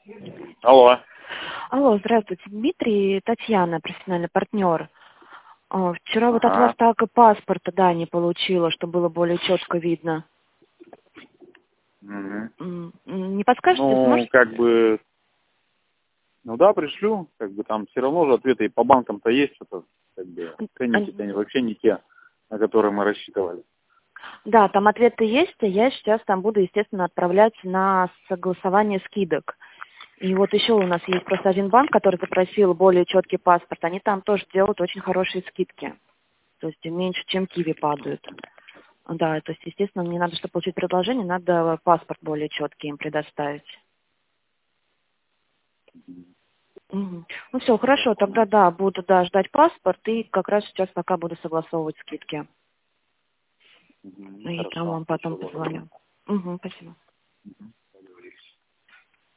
Алло. Алло, здравствуйте, Дмитрий, Татьяна, профессиональный партнер. Вчера вот от вас Ага. так и паспорта, да, не получила, чтобы было более четко видно. Угу. Не подскажете, Ну, сможете? как бы, ну да, пришлю, как бы там все равно же ответы и по банкам-то есть, что-то, как бы, ценники-то они вообще не те, на которые мы рассчитывали. Да, там ответы есть, а я сейчас там буду, естественно, отправлять на согласование скидок. И вот еще у нас есть просто один банк, который запросил более четкий паспорт. Они там тоже делают очень хорошие скидки. То есть меньше, чем киви падают. Да, то есть, естественно, мне надо, чтобы получить предложение, надо паспорт более четкий им предоставить. Мгм. Ну все, хорошо, тогда да, буду ждать паспорт и как раз сейчас пока буду согласовывать скидки. И там Хорошо, вам потом ничего. позвоню. Угу, спасибо.